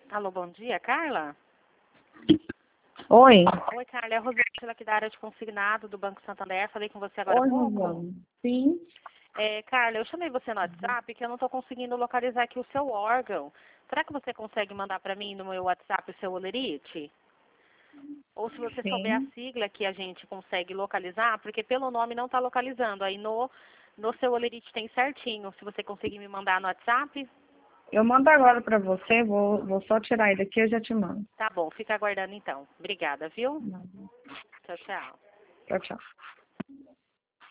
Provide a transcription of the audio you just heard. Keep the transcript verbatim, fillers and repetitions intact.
Alô, bom dia, Carla? Oi. Oi, Carla, é a Rosângela aqui da área de consignado do Banco Santander. Falei com você agora há Oi, pouco. Rosana. Sim. É, Carla, eu chamei você no WhatsApp que eu não estou conseguindo localizar aqui o seu órgão. Será que você consegue mandar para mim no meu WhatsApp o seu olerite? Ou se você souber a Sim. sigla que a gente consegue localizar, porque pelo nome não está localizando. Aí no, no seu olerite tem certinho. Se você conseguir me mandar no WhatsApp, Eu mando agora pra você, vou, vou só tirar ele daqui e eu já te mando. tá bom. Fica aguardando então. Obrigada, viu? Tchau, tchau. Tchau, tchau.